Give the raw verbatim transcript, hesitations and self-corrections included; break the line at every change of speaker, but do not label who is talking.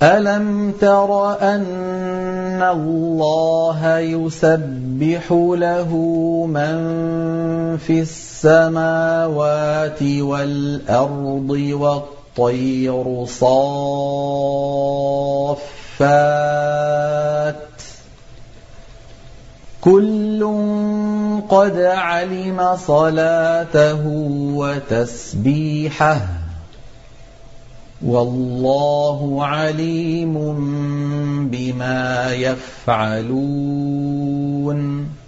أَلَمْ تَرَ أَنَّ اللَّهَ يُسَبِّحُ لَهُ مَن فِي السَّمَاوَاتِ وَالْأَرْضِ وَالطَّيْرُ صَافَّاتٍ ۖ كُلٌّ قَدْ عَلِمَ صَلَاتَهُ وَتَسْبِيحَهُ ۗ وَاللَّهُ عَلِيمٌ بِمَا يَفْعَلُونَ